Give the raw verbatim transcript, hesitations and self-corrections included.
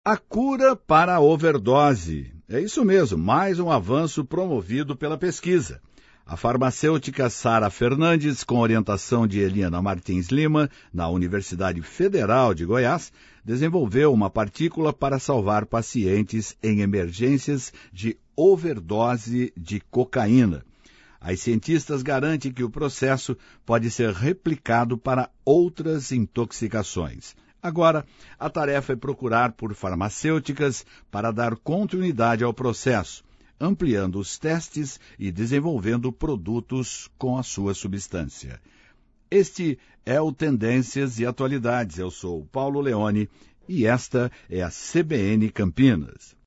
A cura para a overdose. É isso mesmo, mais um avanço promovido pela pesquisa. A farmacêutica Sara Fernandes, com orientação de Eliana Martins Lima, na Universidade Federal de Goiás, desenvolveu uma partícula para salvar pacientes em emergências de overdose de cocaína. As cientistas garantem que o processo pode ser replicado para outras intoxicações. Agora, a tarefa é procurar por farmacêuticas para dar continuidade ao processo, ampliando os testes e desenvolvendo produtos com a sua substância. Este é o Tendências e Atualidades. Eu sou Paulo Leone e esta é a C B N Campinas.